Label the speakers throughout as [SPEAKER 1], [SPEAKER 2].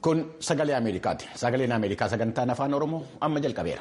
[SPEAKER 1] Kun sagalee Ameerikaati. Sagaleen Ameerikaa sagantaan afaan Oromoo amma jalqabeera.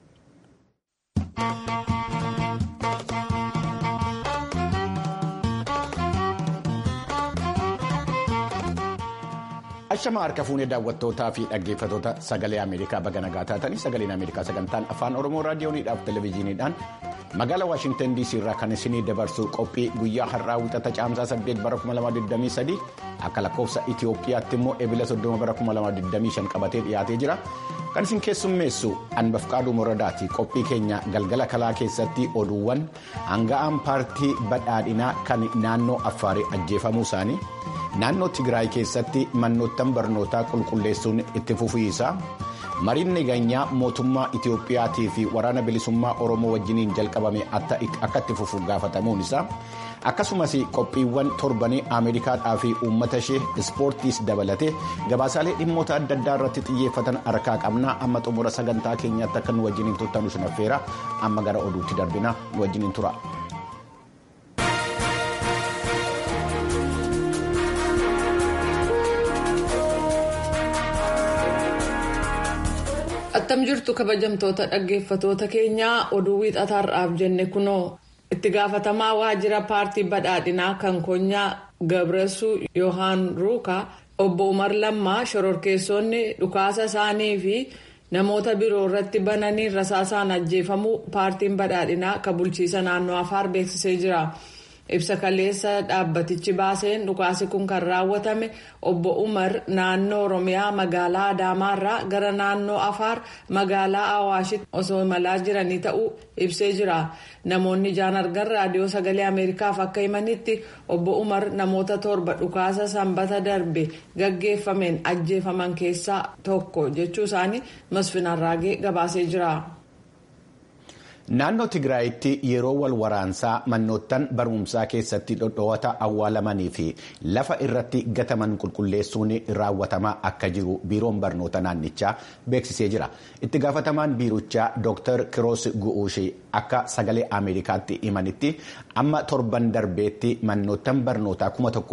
[SPEAKER 1] Ashama harka fuunee daawwattootaa fi dhaggeeffattoota sagalee Ameerikaa baga nagaa taatanii sagaleen Ameerikaa sagantaan afaan Oromoo raadiyooniidhaaf televezyiiniidhaan magaalaa Waashingtan DC irraa kan isinii dabarsu qophii guyyaa har'aa wixata caamsaa 8 bara 2023 akka lakkoofsa Itiyoophiyaatti immoo eebila 30 bara 2025 qabatee dhiyaatee jira. Kan isin keessummeessu Anbafqaaduu Moradaati. Qophii keenya galgala kalaa keessatti oduuwwan hanga'aan paartii badhaadhinaa kan naannoo Affaarii ajjeefamuu isaanii. Naannoo Tigraay keessatti manoottan barnootaa qulqulleessuun itti fufiisa. Mariin nageenyaa mootummaa Itiyoophiyaatii fi waraana bilisummaa Oromoo wajjiniin jalqabame akka itti fufu gaafatamuun isaa. Akkasumas qophiiwwan torbanii Ameerikaadhaa fi uummata ishee ispoortiis dabalatee gabaasaalee dhimmoota adda addaa irratti xiyyeeffatan harkaa qabna. Amma xumura sagantaa keenyaatti akka nu wajjiniin turtan isin affeera. Amma gara oduutti darbina nu wajjiniin tura.
[SPEAKER 2] Attam jirtu kabajamtoota dhaggeeffatoota keenyaa oduu wiixataarraaf jenne kunoo itti gaafatamaa waajjira paartii badhaadhinaa kan konyaa Gabreessuu Yohaan Ruukaa obbo Umar Lammaa shororkeessonni dhukaasa isaanii fi namoota biroo irratti bananii rasaasaan ajjeefamuu paartiin badhaadhinaa kan bulchiisa naannoo Afaar beeksisee jira. Ibsa kaleessa dhaabbatichi baaseen dhukaasi kun kan raawwatame obbo Umar naannoo Oromiyaa magaalaa Adaamaarraa gara naannoo Afaar magaalaa Awaashitti osoo imalaa jiranii ta'uu ibsee jira. Namoonni ijaan argan raadiyoo sagalee Ameerikaaf akka himanitti obbo Umar namoota 7 dhukaasa sanbata darbe gaggeeffameen ajjeefaman keessaa tokko jechuu isaanii Masfin Arraagee gabaasee jira.
[SPEAKER 1] Naannoo Tigraayitti yeroo wal waraansaa manoottan barumsaa keessatti dhodhoowwata awwaalamanii fi lafa irratti gataman qulqulleessuun raawwatamaa akka jiru biiroon barnoota naannichaa beeksisee jira. Itti gaafatamaan biirochaa Dr. Kiroos Gu'uushii akka sagalee Ameerikaatti himanitti amma torban darbeetti manoottan barnootaa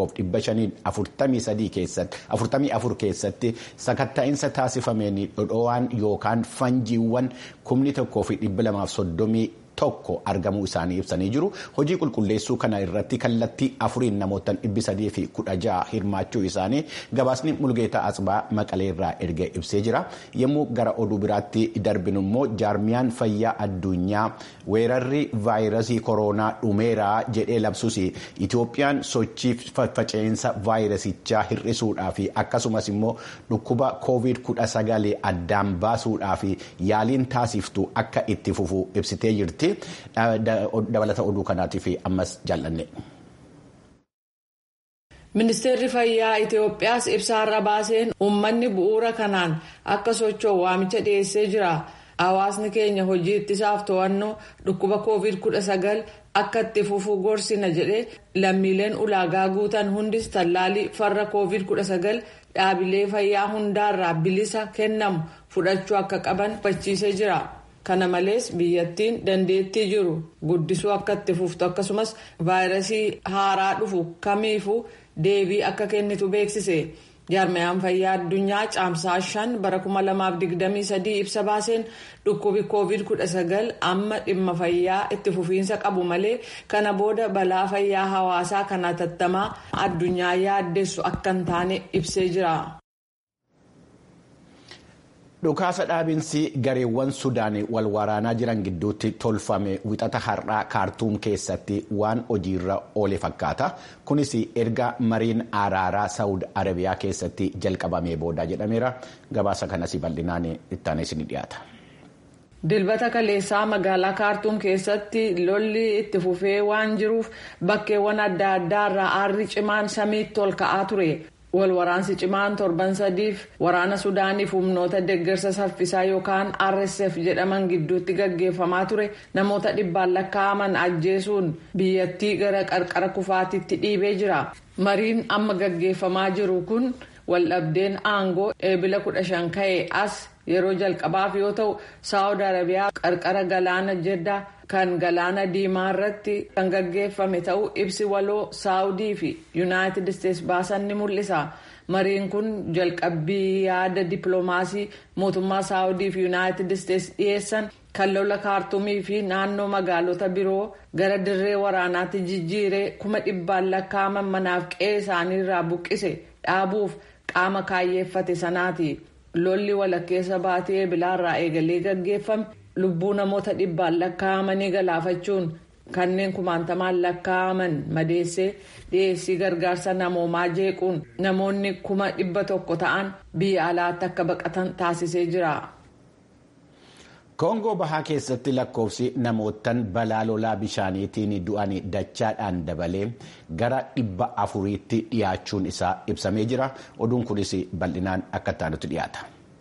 [SPEAKER 1] 1544 keessatti sakatta'insa taasifameen dhodhoowwan yookaan fanjiiwwan 1230 tokko argamuu isaanii ibsanii jiru. Hojii qulqulleessuu kana irratti kallattii 4 namootaan 316 hirmaachuu isaanii gabaasni Mulgeetaa Asbaa Maqalee irraa erga ibsee jira. Yommuu gara oduu biraatti darbinu immoo jaarmiyaan fayyaa addunyaa weerarri vaayirasii koronaa dhumeeraa jedhee labsuus Itoophiyaan sochii faca'insa vaayirasichaa hir'isuudhaa fi akkasumas immoo dhukkuba COVID-19 addaan baasuudhaa fi yaaliin taasiftu akka itti fufu ibsitee jirti. Dabalata oduu kanaatiif ammas jaallanne.
[SPEAKER 2] Ministeerri fayyaa Itoophiyaas ibsaarra baaseen uummanni bu'uura kanaan akka socho'u waamicha dhiyeessee jira. Hawaasni keenya hojii ittisaaf to'annoo dhukkuba COVID-19 akka itti fufu gorsina jedhee lammiileen ulaagaa guutan hundis tallaalii farra COVID-19 dhaabilee fayyaa hundaarraa bilisa kennamu fudhachuu akka qaban hubachiisee jira. Kana malees biyyattiin dandeettii jiru guddisuu akka itti fuftu akkasumas vaayirasii haaraa dhufu kamiifuu deebii akka kennitu beeksise. Jaarmiyaan fayyaa addunyaa caamsaa 5 bara 2023 ibsa baaseen dhukkubi COVID-19 amma dhimma fayyaa itti fufiinsa qabu malee kana booda balaa fayyaa hawaasaa kana tattamaa addunyaa yaaddessu akka hin taane ibsee jira.
[SPEAKER 1] Dhukaasa dhaabinsi gareewwan Sudaan wal waraanaa jiran gidduutti tolfame wixata har'aa Kaartuum keessatti waan hojiirra oole fakkaata. Kunis erga mariin araaraa Saawud Arabiyaa keessatti jalqabamee booda jedhameera. Gabaasa kanas bal'inaan itti isinii dhiyaata.
[SPEAKER 2] Dilbata kaleessaa magaalaa Kaartuum keessatti lolli itti fufee waan jiruuf bakkeewwan adda addaarraa aarri cimaan samiitti ol ka'aa ture. Wal waraansi cimaan torban sadiif waraana Sudaaniif humnoota deeggarsa saffisaa yookaan RSF jedhaman gidduutti gaggeeffamaa ture namoota 100 lakkaa'aman ajjeesuun biyyattii gara qarqara kufaatitti dhiibee jira. Mariin amma gaggeeffamaa jiru kun waldhabdeen aangoo eebila 15 ka'ee as yeroo jalqabaaf yoo ta'u saawud arabiyaa qarqara galaana jeddaa kan galaana diimaa irratti kan gaggeeffame ta'uu ibsi waloo saawudii fi yuunaayitid isteetsi baasan ni mul'isa. mariin kun jalqabbii yaada dippiloomaasii mootummaa saawudii fi yuunaayitid isteetsi dhiyeessan kan lola kaartumii fi naannoo magaalota biroo gara dirree waraanaatti jijjiiree 100,000 lakkaa'aman manaaf qe'ee isaanii irraa buqqise dhaabuuf qaama kaayyeeffate sanaati. lolli walakkeessa baatee eebilaarraa eegalee gaggeeffame lubbuu namoota 100 lakkaa'amanii galaafachuun kanneen 1,000 lakkaa'aman madeessee dhiyeessii gargaarsa namoomaa jeequun namoonni 100,000 ta'an biyya alaatti akka baqatan taasisee jira.
[SPEAKER 1] koongoo bahaa keessatti lakkoofsi namootaan balaa lolaa bishaaniitiin du'an dachaadhaan dabalee gara 400tti dhiyaachuun isaa ibsamee jira. oduun kunis bal'inaan akka taanutti dhiyaata.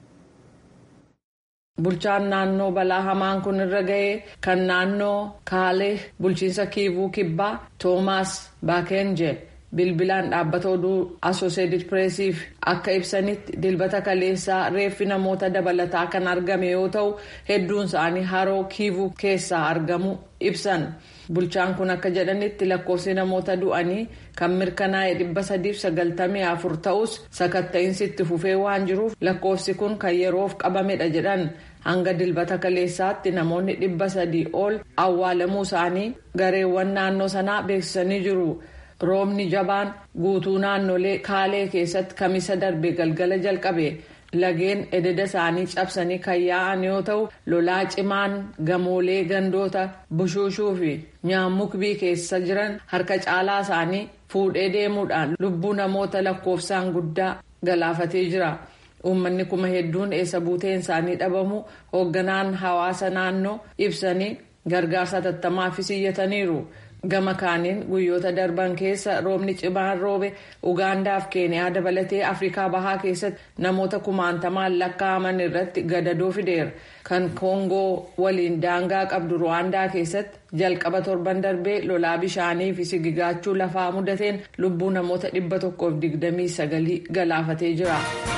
[SPEAKER 2] bulchaan naannoo balaa hamaan kun irra ga'ee kan naannoo kaalee bulchiinsa kiivuu kibbaa toomaas baakenje bilbilaan dhaabbata oduu asooseetid pireesiif akka ibsanitti dilbata kaleessaa reeffi namoota dabalataa kan argame yoo ta'u hedduun isaanii haroo kiivuu keessaa argamu ibsan. bulchaan kun akka jedhanitti lakkoofsi namoota du'anii kan mirkanaa'e 394 ta'us sakatta'iinsi itti fufee waan jiruuf lakkoofsi kun kan yeroof qabamedha jedhan. hanga dilbata kaleessaatti namoonni 300 ol awwaalamuu isaanii gareewwan naannoo sanaa beeksisanii jiru. roobni jabaan guutuu naannolee kaalee keessatti kamisa darbe galgala jalqabe lageen ededa isaanii cabsanii kan yaa'an yoo ta'u lolaa cimaan gamoolee gandoota bushuushuu fi nyaamukbii keessa jiran harka caalaa isaanii fuudhee deemuudhaan lubbuu namoota lakkoofsaan guddaa galaafatee jira. uummanni kuma hedduun eessa buuteen isaanii dhabamu hoogganaan hawaasa naannoo ibsanii gargaarsa tattamaafis iyyataniiru. gama kaaniin guyyoota darban keessa roobni cimaan roobe ugaandaaf keeniyaa dabalatee afrikaa bahaa keessatti namoota 1,000 lakkaa'aman irratti gadadoo fideera. kan koongoo waliin daangaa qabdu ruwaandaa keessatti jalqaba torban darbee lolaa bishaanii fi sigigaachuu lafaa mudateen lubbuu namoota 129 galaafatee jira.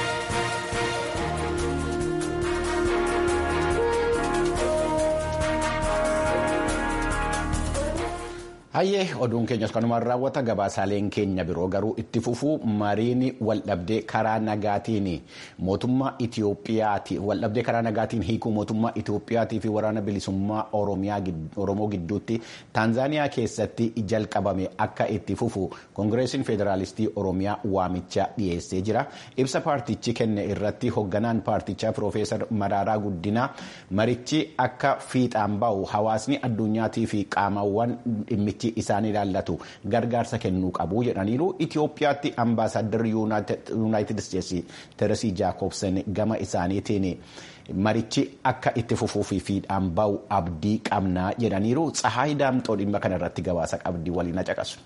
[SPEAKER 1] hayyee oduun keenyas kanumaan raawwata. gabaasaaleen keenya biroo garuu itti fufuu mariin waldhabdee karaa nagaatiin hiikuu mootummaa Itiyoophiyaatii fi waraana bilisummaa Oromoo gidduutti Taanzaaniyaa keessatti jalqabame akka itti fufu koongireesiin federaalistii Oromiyaa waamicha dhiyeessee jira. ibsa paartichi kenne irratti hoogganaan paartichaa Piroofeesar Maraaraa Guddinaa marichi akka fiixaan bahu hawaasni addunyaatii fi qaamawwan dhimmichi isaan ilaallatu gargaarsa kennuu qabu jedhaniiru. Itiyoophiyaatti ambaasaaddarri yuunaayitid isteetsi Teresii Jaakobsen gama isaaniitiin marichi akka itti fufuu fi fiixaan bahu abdii qabnaa jedhaniiru. Tsahaay Daamxoo dhimma kanarratti gabaasa qabdii waliin caqasu.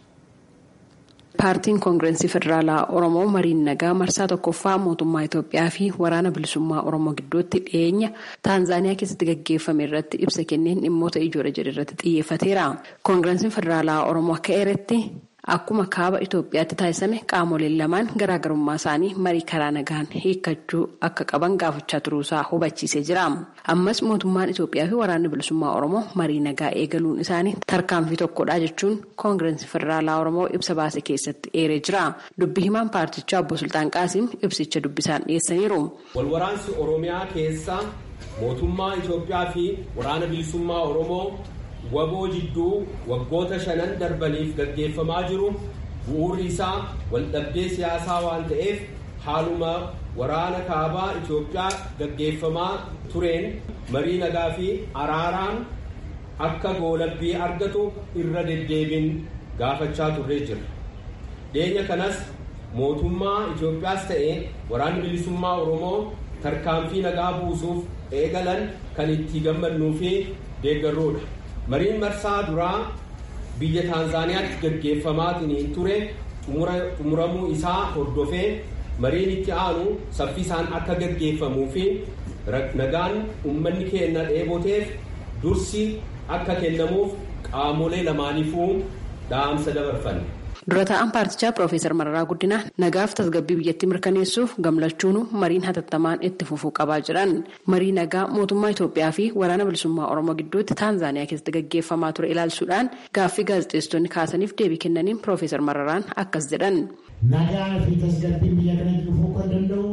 [SPEAKER 3] paartiin koongireesii federaalaa oromoo mariin nagaa marsaa tokkoffaa mootummaa Itoophiyaa fi waraana bilisummaa oromoo gidduutti dhiyeenya Taanzaaniyaa keessatti gaggeeffame irratti ibsa kenneen dhimmoota ijoo jedhe irratti xiyyeeffateera. koongireesiin federaalaa oromoo akka eeretti akkuma kaaba Itoophiyaatti taasisame qaamoleen lamaan garaagarummaa isaanii marii karaa nagaan hiikkachuu akka qaban gaafachaa turuusaa hubachiisee jira. ammas mootummaan Itoophiyaa fi waraanni bilisummaa oromoo marii nagaa eegaluun isaanii tarkaanfii tokkodha jechuun koongireesii federaalaa oromoo ibsa baase keessatti eeree jira. dubbi himaan paartichaa obbo Sultaan Qaasim ibsicha dubbisaan dhiyeessaniiru.
[SPEAKER 4] walwaraansi oromiyaa keessa mootummaa Itoophiyaa fi waraana bilisummaa oromoo waboo jidduu waggoota 5 darbaniif gaggeeffamaa jiru bu'uurri isaa waldhabdee siyaasaa waan ta'eef haaluma waraana kaabaa Itoophiyaa gaggeeffamaa tureen marii nagaa fi araaraan akka goolabbii argatu irra deddeebiin gaafachaa turree jira. dhiyeenya kanas mootummaa Itoophiyaas ta'ee waraanni bilisummaa Oromoo tarkaanfii nagaa buusuuf eegalan kan itti gammadnuu fi deeggarruudha. mariin marsaa duraa biyya Taanzaaniyaatti gaggeeffamaatiin ture xumuramuu isaa hordofee mariin itti aanu saffisaan akka gaggeeffamuu fi nagaan uummanni keenya dheeboteef dursi akka kennamuuf qaamolee lamaaniifuu dhaamsa dabarfanne.
[SPEAKER 3] Dura taa'aan paartichaa Piroofeesar Mararaa Guddinaa nagaaf tasgabbii biyyattii mirkaneessuuf gamlachuun mariin hatattamaan itti fufuu qabaa jiran. Marii nagaa mootummaa Itoophiyaa fi waraana bilisummaa Oromoo gidduutti Taanzaaniyaa keessatti gaggeeffamaa ture ilaalchuudhaan gaaffii gaazexeessitoonni kaasaniif deebii kennaniin Piroofeesar Mararaan akkas jedhan.
[SPEAKER 5] Nagaa fi tasgabbii biyya kanatti dhufuu kan danda'u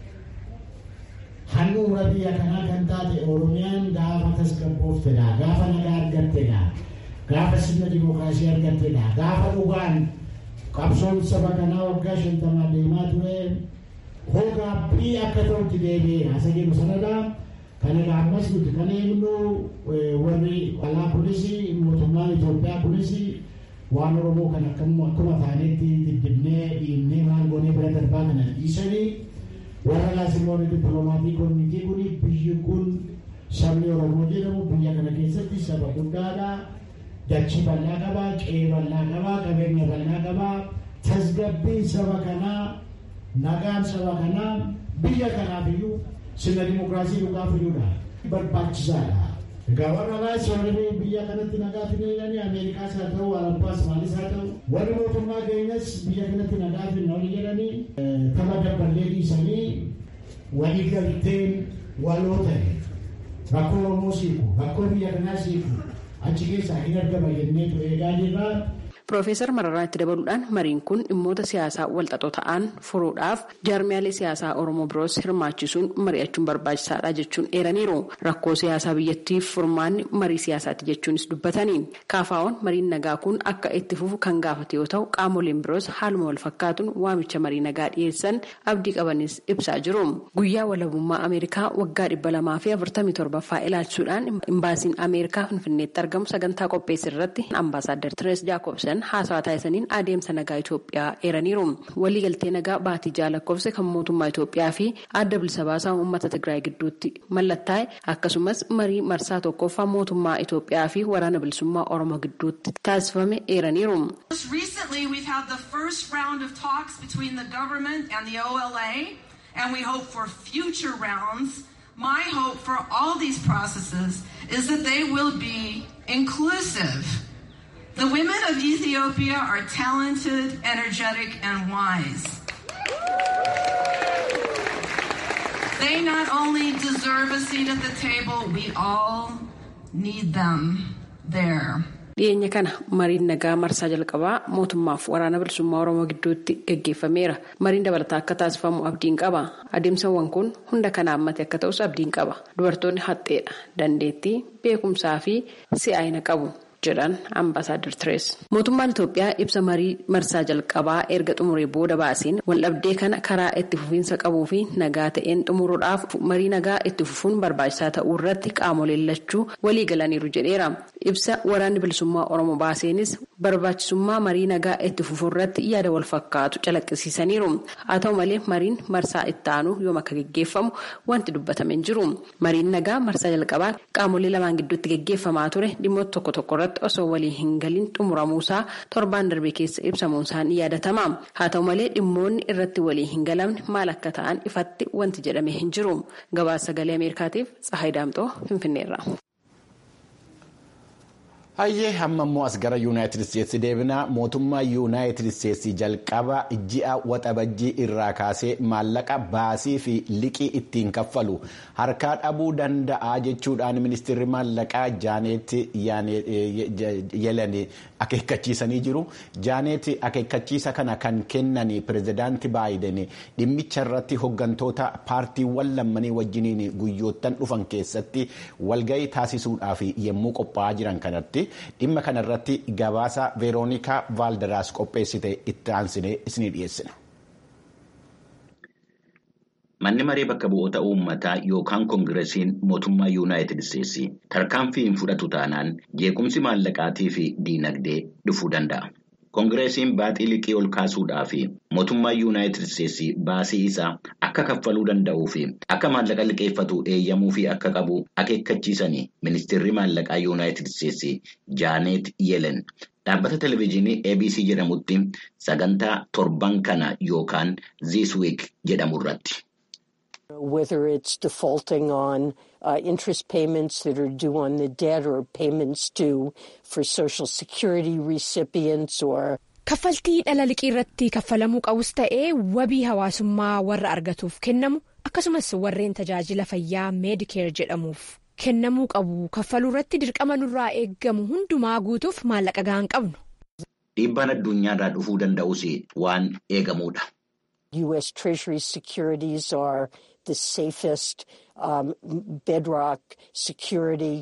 [SPEAKER 5] handhuura biyya kanaa kan taate Oromiyaan gaafa tasgabbooftedha, gaafa nagaa argattedha, gaafa sirna dimookiraasii argattedha, gaafa dhugaan qabsoon saba kanaa waggaa 50 deemaa ture hoggaabbii akka ta'utti deebi'eera. Isa jedhu sanadha. Kana ammas nuti kan eegnu warri alaa kunis mootummaan Itoophiyaa kunis waan Oromoo kan akkuma taanetti diddibnee dhiibnee maal goonee bira darbaa kana dhiisanii warra laasimoonni dippiloomatii komitii kun biyyi kun sabni Oromoo jedhamu biyya kana keessatti saba guddaadha. Dachii bal'aa qabaa, qe'ee bal'aa qabaa, qabeenya bal'aa qabaa. Tasgabbiin saba kanaa, nagaan saba kanaa biyya kanaafiyyuu sirna dimookiraasii dhugaa fiduudha. Barbaachisaadha. Egaa warra laasimoonni biyya kanatti nagaa fiduudhaan Ameerikaas haa ta'u, Awurooppaas maalis haa ta'u, warri mootummaa keenyas biyya kanatti nagaa fiduudhaan jedhanii tapha dabballee dhiisanii walii galteen waloo ta'e rakkoo Oromoo siiku, rakkoo biyya kanaa siiku achi keessaa hin argama jenneetu eegaa jirra.
[SPEAKER 3] Piroofeesar Mararaan itti dabaluudhaan mariin kun dhimmoota siyaasaa walxaxoo ta'an furuudhaaf jaarmiyaalee siyaasaa Oromoo biroos hirmaachisuun mari'achuun barbaachisaadha jechuun eeraniiru. Rakkoo siyaasaa biyyattiif furmaanni marii siyaasaati jechuunis dubbatanii. KFO'n mariin nagaa kun akka itti fufu kan gaafate yoo ta'u qaamoleen biroos haaluma wal fakkaatuun waamicha marii nagaa dhiyeessan abdii qabanis ibsaa jiru. Guyyaa walabummaa Ameerikaa waggaa 247ffaa ilaalchisuudhaan imbaasiin Ameerikaa Finfinneetti argamu sagantaa qopheesse irratti ambaasaaddar Tirees Jaakobsen haasawaa taasisaniin adeemsa nagaa Itoophiyaa eeraniiru. Waliigaltee nagaa baatii lakkoofse kan mootummaa Itoophiyaa fi adda bilisa baasaa uummata Tigraay gidduutti mallattaa'e akkasumas marii marsaa tokkoffaa mootummaa Itoophiyaa fi waraana bilisummaa Oromoo gidduutti taasifame eeraniiru.
[SPEAKER 6] Recently we've had the first round of talks between the government and the OLA and we hope for future rounds. My hope for all these processes is that they will be inclusive. The women of Ethiopia are talented, energetic, and wise. They not only deserve a seat at the table, we all need them there.
[SPEAKER 3] Dhiyeenya kana mariin nagaa marsaa jalqabaa mootummaaf waraana bilisummaa Oromoo gidduutti gaggeeffameera. Mariin dabalataa akka taasifamu abdiin qaba. Adeemsawwan kun hunda kana hammate akka ta'us abdiin qaba. Dubartoonni haxxeedha. Dandeettii, beekumsaa fi si'aayina qabu jedhan ambaasaaddar Tirees. Mootummaan Itoophiyaa ibsa marii marsaa jalqabaa erga xumuree booda baaseen waldhabdee kana karaa itti fufiinsa qabuu fi nagaa ta'een xumuruudhaaf marii nagaa itti fufuun barbaachisaa ta'uu irratti qaamoleen lachuu walii galaniiru jedheera. Ibsa waraanni bilisummaa Oromoo baaseenis barbaachisummaa marii nagaa itti fufuu irratti yaada wal fakkaatu calaqqisiisaniiru. Haa ta'u malee mariin marsaa itti aanu yoom akka gaggeeffamu wanti dubbatame hin jiru. Mariin nagaa marsaa jalqabaa qaamolee lamaan gidduutti gaggeeffamaa ture dhimmoota tokko tokko irratti osoo walii hin galin xumuramuusaa torbaan darbee keessa ibsamuunsaan yaadatama. Haa ta'u malee dhimmoonni irratti walii hin galamne maal akka ta'an ifatti wanti jedhame hin jiru. Gabaasa Sagalee Ameerikaatiif Tsahaay Daamxoo Finfinneerra.
[SPEAKER 1] Hayyee hamma immoo as gara Yuunaayitid Isteetsi deebinaa mootummaa Yuunaayitid Isteetsi jalqaba ji'a waxabajjii irraa kaasee maallaqa baasii fi liqii ittiin kaffalu harkaa dhabuu danda'a jechuudhaan ministeerri maallaqaa Jaanet Yeelen akeekkachiisanii jiru. Jaanet akeekkachiisa kana kan kennan pirezidaantii Baayiden dhimmicha irratti hooggantoota paartiiwwan lammanii wajjiniin guyyoottan dhufan keessatti walgahii taasisuudhaaf yemmuu qophaa'aa jiran kanatti. Dhimma kanarratti gabaasa Veeroonikaa Vaaldaraas qopheessite itti aansinee isinii dhiyeessina.
[SPEAKER 7] Manni maree bakka bu'oota uummataa yookaan koongiresiin mootummaa Yuunaayitid Isteetsi tarkaanfii hin fudhatu taanaan jeequmsi maallaqaatii fi diinagdee dhufuu danda'a. Koongiresiin baaxii liqii ol kaasuudhaa fi mootummaa Yuunaayitid Isteetsi baasii isaa akka kaffaluu danda'uu fi akka maallaqa liqeeffatu eeyyamuu fi akka qabu akeekkachiisanii ministeerri maallaqaa Yuunaayitid Isteetsi Jaanet Yeelen dhaabbata televezyiinii ABC jedhamutti sagantaa torban kana yookaan This Week jedhamu irratti.
[SPEAKER 8] Whether it's defaulting on interest payments that are due on the debt or payments due for Social Security recipients or
[SPEAKER 9] Kaffaltii dhala liqii irratti kaffalamuu qabus ta'ee wabii hawaasummaa warra argatuuf kennamu akkasumas warreen tajaajila fayyaa meedikeer jedhamuuf kennamuu qabu kaffaluu irratti dirqama nurraa eeggamu hundumaa guutuuf maallaqa gahaan qabnu.
[SPEAKER 7] Dhiibbaan addunyaarraa dhufuu danda'us waan eegamuudha.
[SPEAKER 8] U.S. Treasury securities are the safest bedrock security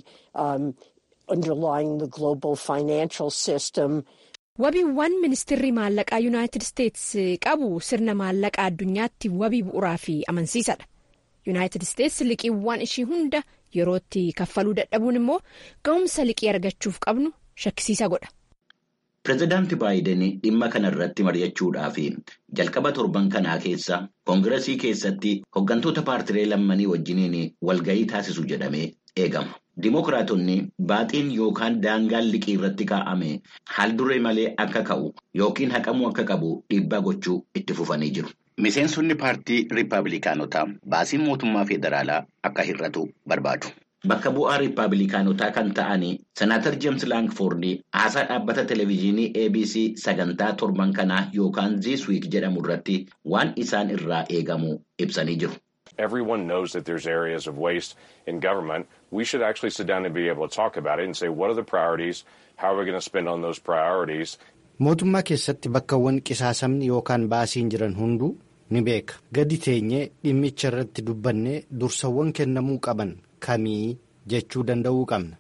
[SPEAKER 8] underlying the global financial system.
[SPEAKER 9] Wabiiwwan ministeerri maallaqaa Yuunaayitid Isteets qabu sirna maallaqaa addunyaatti wabii bu'uuraa fi amansiisadha. Yuunaayitid Isteets liqiiwwan ishii hunda yerootti kaffaluu dadhabuun immoo ga'umsa liqii argachuuf qabnu shakkisiisa godha.
[SPEAKER 7] Pireezidaanti Baayiden dhimma kana irratti mari'achuudhaaf jalqaba torban kanaa keessa koongiresii keessatti hooggantoota paartilee lammanii wajjiniin walgahii taasisu jedhamee eegama. Dimookiraatonni baaxiin yookaan daangaan liqii irratti kaa'ame haal duree malee akka ka'u yookiin haqamuu akka qabu dhiibbaa gochuu itti fufanii jiru. Miseensonni paartii Riippaabilikaanotaa baasiin mootummaa federaalaa akka hir'atu barbaadu. Bakka bu'aa Riippaabilikaanotaa kan ta'an Senaatar Jeems Laangfoord haasaa dhaabbata televezyiinii ABC sagantaa torban kanaa yookaan This Week jedhamu irratti waan isaan irraa eegamu ibsanii jiru.
[SPEAKER 10] Everyone knows that there's areas of waste in government. We should actually sit down and be able to talk about it and say, what are the priorities? How are we going to spend on those priorities?
[SPEAKER 11] Mootummaa keessatti bakkawwan qisaasamni yookaan baasiin jiran hunduu ni beeka. Gadi teenyee dhimmicha irratti dubbannee dursawwan kennamuu qaban kamii jechuu danda'uu qabna.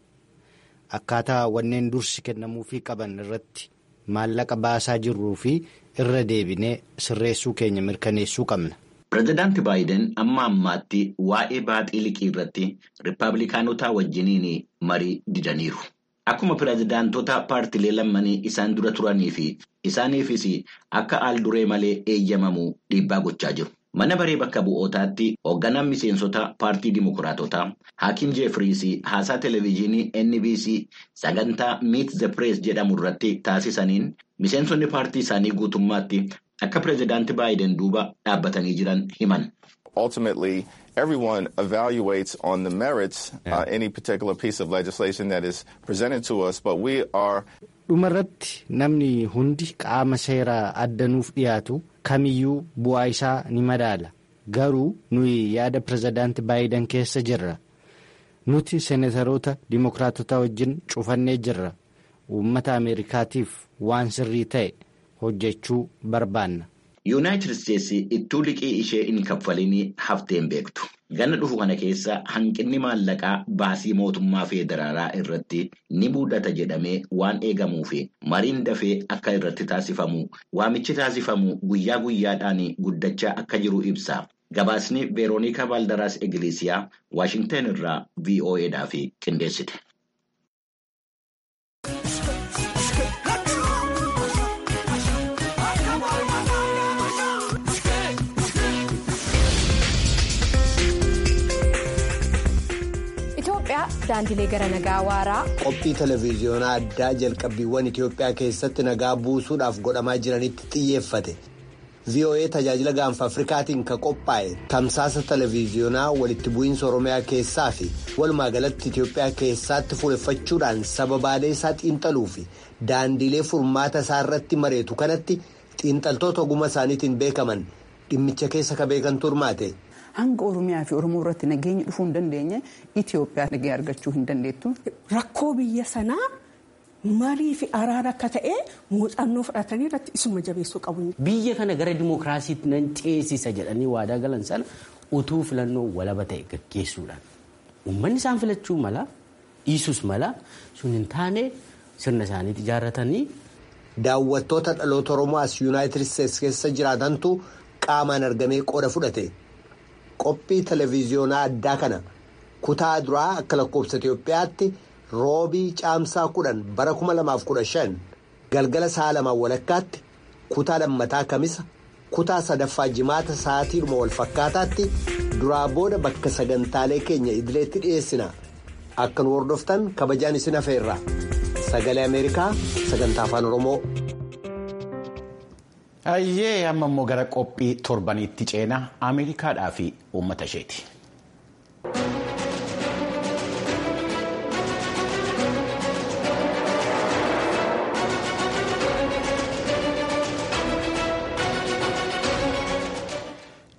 [SPEAKER 11] Akkaataa wanneen dursi kennamuufii qaban irratti maallaqa baasaa jirruu fi irra deebinee sirreessuu keenya mirkaneessuu qabna.
[SPEAKER 7] Pireezidaanti Baayiden amma ammaatti waa'ee baaxii liqii irratti Riippaabilikaanotaa wajjiniin marii didaniiru. Akkuma pireezidaantota paartilee lammanii isaan dura turanii fi isaaniifis akka haal duree malee eeyyamamu dhiibbaa gochaa jiru. Mana baree bakka bu'ootaatti hoogganaan miseensota paartii Dimookiraatotaa Haakim Jeefriis haasaa televezyiinii NBC sagantaa Meet the Press jedhamu irratti taasisaniin miseensonni paartii isaanii guutummaatti akka pireezidaanti Baayiden duuba dhaabbatanii jiran himan.
[SPEAKER 12] Ultimately, everyone evaluates on the merits any particular piece of legislation that is presented to us, but we are.
[SPEAKER 11] Dhumarratti namni hundi qaama seeraa addanuuf dhiyaatu kamiyyuu bu'aa isaa ni madaala. Garuu nuyi yaada pireezidaanti Baayiden keessa jirra. Nuti seenataroota Dimookiraatota wajjin cufannee jirra. Uummata Ameerikaatiif waan sirrii ta'e hojjechuu barbaanna.
[SPEAKER 7] Yuunaayitid Isteetsi ittuu liqii ishee hin kaffaliin hafteen beektu. Ganna dhufu kana keessa hanqinni maallaqaa baasii mootummaa federaalaa irratti ni mudata jedhamee waan eegamuuf mariin dafee akka irratti taasifamu waamichi taasifamu guyyaa guyyaadhaan guddachaa akka jiru ibsa. Gabaasni Veeroonika Vaaldaraas Igleesiyaa Waashingtan irraa VOAdhaaf qindeessite.
[SPEAKER 9] Daandilee gara nagaa waaraa.
[SPEAKER 13] Qophii televezyiyoonaa addaa jalqabbiiwwan Itoophiyaa keessatti nagaa buusuudhaaf godhamaa jiranitti xiyyeeffate. VOA tajaajila gaanfa Afrikaatiin kan qophaa'e tamsaasa televezyiyoonaa walitti bu'iinsa Oromiyaa keessaa fi walumaa galatti Itoophiyaa keessatti fuuleffachuudhaan sababaalee isaa xiinxaluu fi daandilee furmaata isaa irratti mareetu kanatti xiinxaltoota ogummaa isaaniitiin beekaman dhimmicha keessa ka beekan turmaate.
[SPEAKER 14] Hanga Oromiyaa fi Oromoo irratti nageenya dhufuu hin dandeenye Itoophiyaa nageenya argachuu hin dandeettu.
[SPEAKER 15] Rakkoo biyya sanaa marii fi araara akka ta'e muuxannoo fudhatanii irratti isuma jabeessuu qabu.
[SPEAKER 16] Biyya kana gara dimookiraasiitti nan ceesisa jedhanii waadaa galan sana utuu filannoo walaba ta'e gaggeessuudhaan uummanni isaan filachuu mala dhiisus mala sun hin taane sirna isaaniitti ijaarratanii.
[SPEAKER 13] Daawwattoota dhaloota Oromoo as Yuunaayitid Isteetsi keessa jiraatantu qaamaan argamee qooda fudhate. Qophii televezyiyoonaa addaa kana kutaa duraa akka lakkoofsa Itoophiyaatti roobii caamsaa 10 bara 2015 galgala sa'a 2 walakkaatti kutaa lammataa kamisa kutaa sadaffaa jimaata sa'aatiidhuma wal fakkaataatti duraa booda bakka sagantaalee keenya idileetti dhiyeessina. Akka nu hordoftan kabajaan isin afeerra. Sagalee Ameerikaa sagantaa afaan Oromoo.
[SPEAKER 1] Ayyee amma immoo gara qophii torbaniitti ceena Ameerikaadhaa fi uummata isheeti.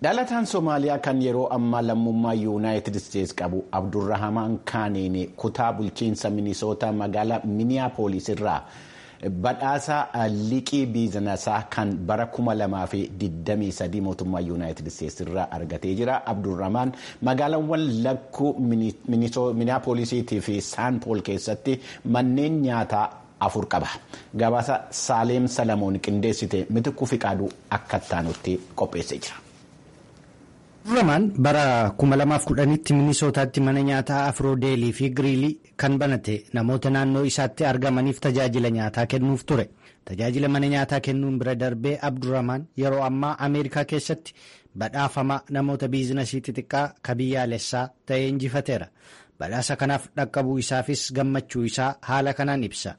[SPEAKER 1] Dhalataan Somaaliyaa kan yeroo ammaa lammummaa Yuunaayitid Isteetsi qabu Abdurrahamaan Kaaniin kutaa bulchiinsa Minisootaa magaalaa Miniyaapolis irraa badhaasa liqii biizinasaa kan bara 2023 mootummaa Yuunaayitid Isteetsi irraa argatee jira. Abdurrahamaan magaalaawwan lakkuu Miniyaapolisiitii fi Saan Pool keessatti manneen nyaataa 4 qaba. Gabaasa Saaleem Salamoon qindeessite Mitikuu Fiqaaduu akka taanutti qopheessee jira.
[SPEAKER 11] Abdurrahamaan bara 2010tti Minisootaatti mana nyaataa Afroodeelii fi Giriilii kan banate namoota naannoo isaatti argamaniif tajaajila nyaataa kennuuf ture. Tajaajila mana nyaataa kennuun bira darbee Abdurrahamaan yeroo ammaa Ameerikaa keessatti badhaafama namoota biizinasii xixiqqaa ka biyyaalessaa ta'ee injifateera. Badhaasa kanaaf dhaqqabuu isaafis gammachuu isaa haala kanaan ibsa.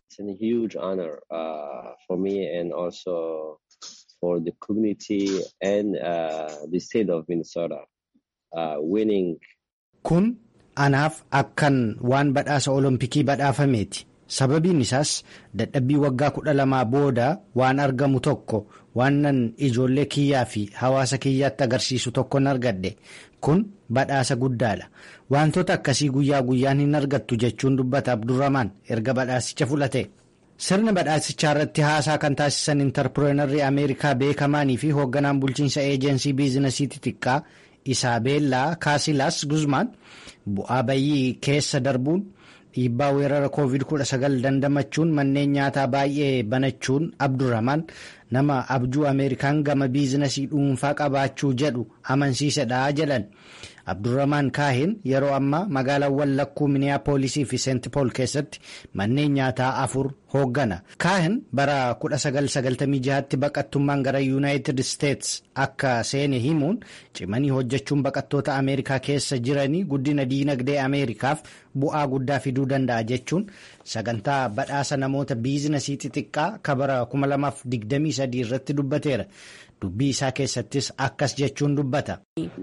[SPEAKER 17] For the community and the state of Minnesota winning.
[SPEAKER 11] Kun anaaf akkan waan badhaasa olompikii badhaafameeti. Sababiin isaas dadhabbii waggaa 12 booda waan argamu tokko waanan ijoollee kiyyaa fi hawaasa kiyyaatti agarsiisu tokkon argadhe. Kun badhaasa guddaadha. Wantoota akkasii guyyaa guyyaan hin argattu jechuun dubbata Abdurrahamaan erga badhaasicha fudhate. Sirna badhaasichaa irratti haasaa kan taasisan intarpireenarrii Ameerikaa beekamaanii fi hoogganaan bulchiinsa eejensii biizinasii xixiqqaa Isaabeellaa Kaasilaas Guzmaan bu'aa bayyii keessa darbuun dhiibbaa weerara COVID-19 dandamachuun manneen nyaataa baay'ee banachuun Abdurrahamaan nama abjuu Ameerikaan gama biizinasii dhuunfaa qabaachuu jedhu amansiisedha jedhan. Abdurrahamaan Kaahin yeroo ammaa magaalaawwan lakkuu Miniyaapolisii fi Seent Pool keessatti manneen nyaataa 4 hooggana. Kaahin bara 1996tti baqattummaan gara Yuunaayitid Isteetsi akka seene himuun cimanii hojjechuun baqattoota Ameerikaa keessa jiranii guddina diinagdee Ameerikaaf bu'aa guddaa fiduu danda'a jechuun sagantaa badhaasa namoota biizinasii xixiqqaa ka bara 2023 irratti dubbateera. Dubbii isaa keessattis akkas jechuun dubbata.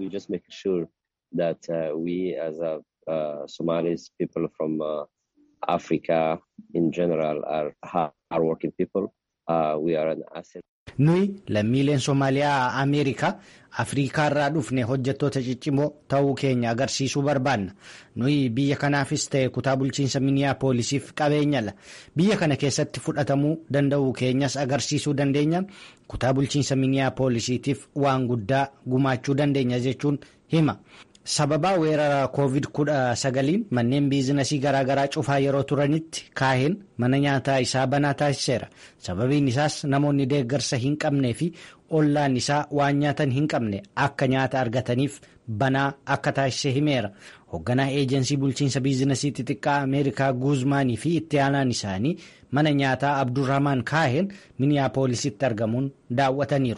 [SPEAKER 17] That we as Somalis, people from Africa in general are hardworking people. We are an asset.
[SPEAKER 11] Nuyi lammiileen Somaaliyaa Ameerikaa Afrikaa irraa dhufne hojjettoota ciccimoo ta'uu keenya agarsiisuu barbaanna. Nuyi biyya kanaafis ta'e kutaa bulchiinsa Miniyaapolisiif qabeenyala. Biyya kana keessatti fudhatamuu danda'uu keenyas agarsiisuu dandeenya. Kutaa bulchiinsa Miniyaapolisiitiif waan guddaa gumaachuu dandeenya jechuun hima. Sababaa weerara COVID-19 manneen biizinasii garaagaraa cufaa yeroo turanitti Kaahin mana nyaataa isaa banaa taasiseera. Sababiin isaas namoonni deeggarsa hin qabnee fi ollaan isaa waan nyaatan hin qabne akka nyaata argataniif banaa akka taasise himeera. Hoogganaa eejensii bulchiinsa biizinasii xixiqqaa Ameerikaa Guzmaanii fi itti aanaan isaanii mana nyaataa Abdurrahamaan Kaahin Miniyaapolisitti argamuun daawwataniiru.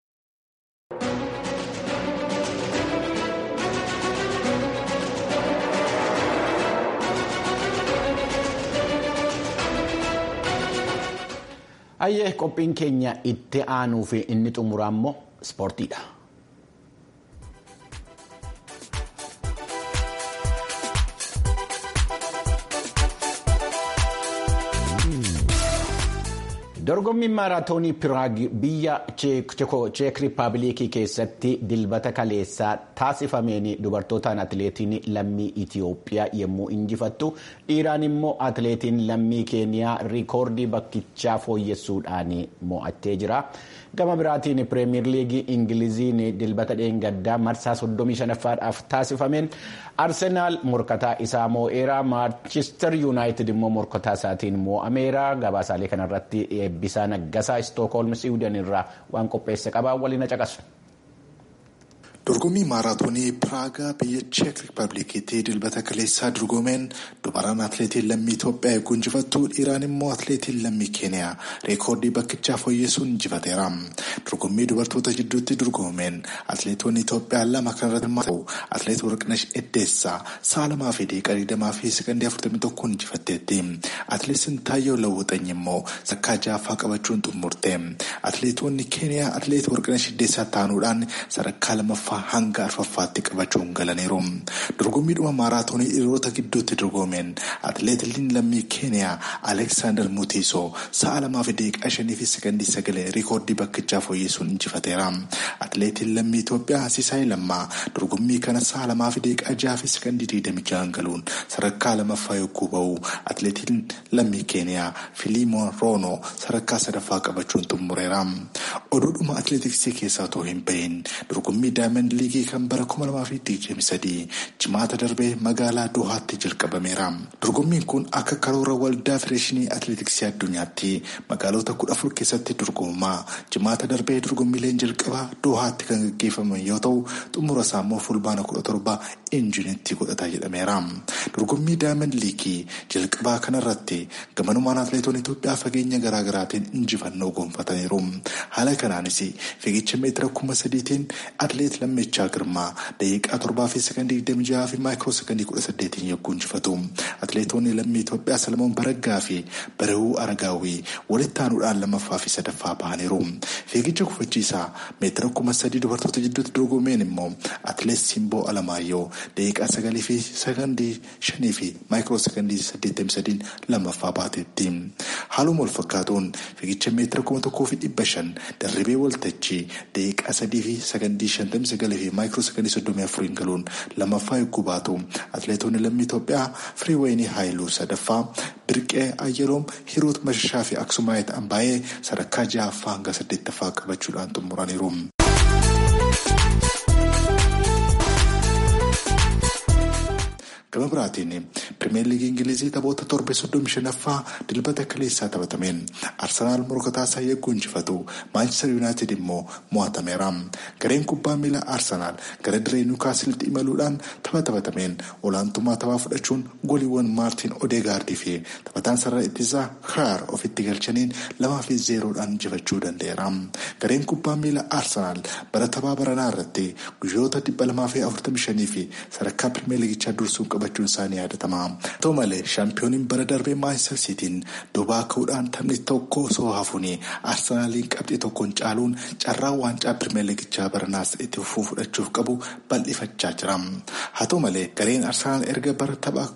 [SPEAKER 1] Ayyee qophiin keenya itti aanuu fi inni xumuraa immoo ispoortiidha. Dorgommiin maaraatoonii Piraag biyya Cheek Rippaabilikii keessatti dilbata kaleessaa taasifameen dubartootaan atileetiin lammii Itiyoophiyaa yommuu injifattu dhiiraan immoo atileetiin lammii Keeniyaa riikoordii bakkichaa fooyyessuudhaan mo'attee jira. Gama biraatiin Pireemiyer Liigii Ingiliziin dilbata dheengaddaa marsaa 35ffaadhaaf taasifameen Arsenaal morkataa isaa moo'eera. Maanchister Yuunaayitid immoo morkataa isaatiin mo'ameera. Gabaasaalee kanarratti Eebbisaa Naggasaa Istookholm Siwiidin irraa waan qopheesse qabaa waliin caqasu.
[SPEAKER 18] Dorgommii maaraatoonii Piraagaa biyya Cheek Rippaabilikiitti dilbata kaleessaa dorgomeen dubaraan atileetiin lammii Itoophiyaa eeguu injifattu dhiiraan immoo atileetiin lammii Keeniyaa reekoordii bakkichaa fooyyessuun injifateera. Dorgommii dubartoota jidduutti dorgomeen atileetonni Itoophiyaa 2 kanarratti hirmaatu atileet Warqinash Eddeessaa sa'a 2 fi daqiiqaa 20 fi sekondii 41 injifatteetti. Atileet Sintaayyoo Lawwaxany immoo sadarkaa 6ffaa qabachuun xumurte. Atileetonni Keeniyaa atileet Warqinash Eddeessaa taanuudhaan sadarkaa 2ffaa hanga arfaffaatti qabachuun galaniiru. Dorgommiidhuma maaraatoonii dhiirota gidduutti dorgomeen atileetiin lammii Keeniyaa Aleksaandar Mutiisoo sa'a 2:5 riikoordii bakkichaa fooyyessuun injifateera. Atileetiin lammii Itoophiyaa Sisaay Lammaa dorgommii kana sa'a 2:6 galuun sadarkaa 2ffaa yogguu ba'u atileetiin lammii Keeniyaa Filiimoon Roono sadarkaa 3ffaa qabachuun xumureera. Oduudhuma atileetiksii keessaa otoo hin bahin dorgommii Daayimand Liigii kan bara 2023 jimaata darbee magaalaa Doohaatti jalqabameera. Dorgommiin kun akka karoora waldaa federeeshinii atileetiksii addunyaatti magaalota 14 keessatti dorgomamaa jimaata darbee dorgommiileen jalqabaa Doohaatti kan gaggeeffaman yoo ta'u xumura isaa immoo fulbaana 17 injiniitti godhata jedhameera. Dorgommii Daayimand Liigii jalqabaa kanarratti gamanumaan atileetonni Itoophiyaa fageenya garaagaraatiin injifannoo gonfataniiru. Haala kanaanis fiigicha meetira 3,000tiin atileet Lammichaa Girmaa daqiiqaa 7:26 fi maayikiroo sekondii 18 yogguu injifatu. Atileetonni lammii Itoophiyaa Salamoon Baraggaa fi Barahuu Aragaawii walitti aanuudhaan 2ffaa fi 3ffaa bahaniiru. Fiigicha kufachiisaa meetira 3,000 dubartoota jidduutti dorgomeen immoo atileet Simboo Alamaayyoo daqiiqaa 9 fi sekondii 5 fi maayikiroo sekondii 83 2ffaa baateetti. Haaluma wal fakkaatuun fiigicha meetira 1,500 Darribee Waltajjii daqiiqaa 3 fi sekondii 59 fi maayikiroo sekondii 34 galuun 2ffaa yogguu baatu. Atileetonni lammii Itoophiyaa Firiiweenii Haayiluu 3ffaa, Birqee Ayyeloom, Hiruut Mashashaa fi Aksumaayit Ambaayee sadarkaa 6ffaa hanga 8ffaa qabachuudhaan xumuraniiru. Gama biraatiin Pirimeer Liigii Ingilizii taphoota torbe 35ffaa dilbata kaleessaa taphatameen Arsenaal morkataa isaa yogguu injifatu Maanchister Yuunaayitid immoo mo'atameera. Gareen kubbaa miilaa Arsenaal gara diree Niwukaasilitti imaluudhaan taphatameen olaantummaa taphaa fudhachuun goliiwwan Maartiin Odeegaardii fi taphataan sarara ittisaa Kaar ofitti galchaniin 2-0 injifachuu danda'eera. Gareen kubbaa miilaa Arsenaal bara taphaa baranaa irratti guyyoota 245 fi sadarkaa Pirimeer Liigichaa dursuun qabachuun isaanii yaadatama. Ta'u malee shaampiyooniin bara darbee Maanchister Siitiin duubaa ka'uudhaan taphni tokko osoo hafuun Arsenaaliin qabxii tokkoon caaluun carraa waancaa Pirimeer Liigichaa baranaas itti fudhachuuf qabu bal'ifachaa jira. Haa ta'u malee gareen Arsenaal erga bara taphaa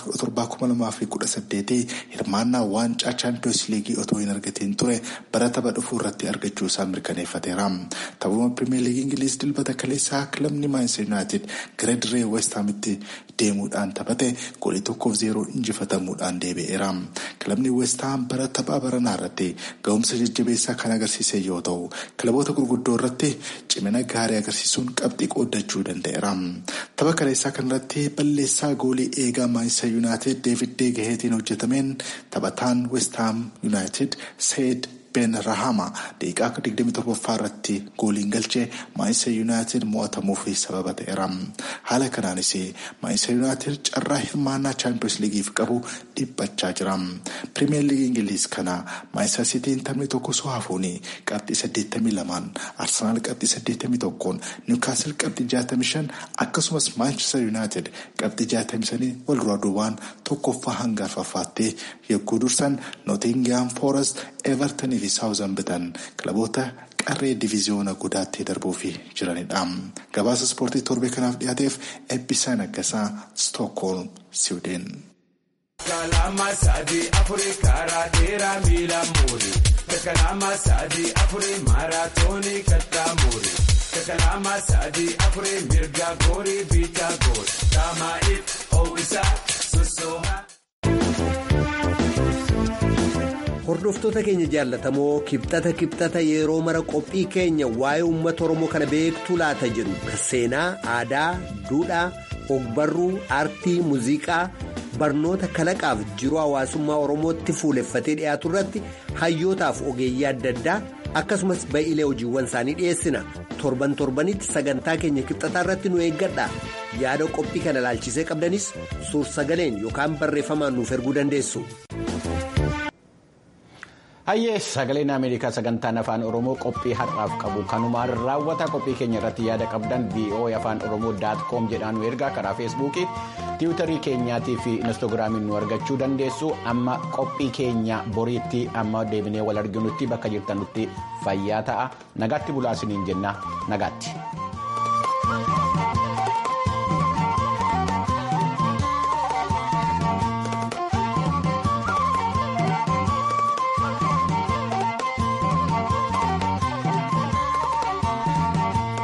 [SPEAKER 18] 2017-2018 hirmaannaa waancaa Chaampiyoons Liigii otoo hin argatiin ture bara tapha dhufuu irratti argachuu isaa mirkaneeffateera. Taphuma Pirimeer Liigii Ingiliz dilbata kaleessaa kilabni Maanchister Yuunaayitid gara diree West Haamitti deemuudhaan taphate goolii 1-0 injifatamuudhaan deebi'eera. Kilabni West Ham bara taphaa baranaa irratti ga'umsa jajjabeessaa kan agarsiise yoo ta'u kilaboota gurguddoo irratti cimina gaarii agarsiisuun qabxii qooddachuu danda'eera. Tapha kaleessaa kanarratti balleessaa goolii eegaa Maanchister Yuunaayitid Deevid De Geheetiin hojjetameen taphataan West Ham Yuunaayitid Seed Ben Rahama daqiiqaa 27ffaa irratti gooliin galchee Maanchister Yuunaayitid mo'atamuuf sababa ta'eera. Haala kanaanis Maanchister Yuunaayitid carraa hirmaannaa Chaampiyoons Liigiif qabu dhiphachaa jira. Pirimeer Liigii Ingiliz kana Maanchister Siitiin taphni tokko osoo hafuun qabxii 82, Arsenaal qabxii 81, Niwukaasil qabxii 65 akkasumas Maanchister Yuunaayitid qabxii 65 wal duraa duubaan tokkoffaa hanga arfaffaatti yogguu dursan Nootingihaam Foorest, Everton fi Saawuzambitan kilaboota qarree diviiziyoona guddaatti darbuuf jiranidha. Gabaasa ispoortii torbee kanaaf dhiyaateef Eebbisaa Naggasaa, Stookholm, Siwiidin.
[SPEAKER 19] Kalama sadii afurii karaa dheeraa miila muuri. Kalama sadii afurii maaraatoonii kattaa muuri. Kalama sadii afurii mirga goorii biitaa goori. Taamaa'if hoo'isaa sossoomaa.
[SPEAKER 13] Hordoftoota keenya jaallatamoo kibxata yeroo mara qophii keenya waa'ee uummata Oromoo kana beektuu laata jedhu seenaa, aadaa, duudhaa, ogbarruu, aartii, muuziqaa, barnoota kalaqaaf jiruu hawaasummaa Oromootti fuuleffatee dhiyaatu irratti hayyootaaf ogeeyyii adda addaa akkasumas ba'iilee hojiiwwan isaanii dhiyeessina. Torbanitti sagantaa keenya kibxataa irratti nu eeggadha. Yaada qophii kana ilaalchisee qabdanis suur-sagaleen yookaan barreeffamaan nuuf erguu dandeessu.
[SPEAKER 1] Hayyee sagaleen Ameerikaa sagantaan afaan Oromoo qophii har'aaf qabu kanumaan raawwata. Qophii keenya irratti yaada qabdan voafaanoromoo.com jedhaan nu ergaa karaa feesbuukii, tiwiitarii keenyaatii fi inistoogiraamiin nu argachuu dandeessu. Amma qophii keenya boriitti amma deebinee wal arginutti bakka jirtanutti fayyaa ta'a. Nagaatti bulaasiniin jenna. Nagaatti.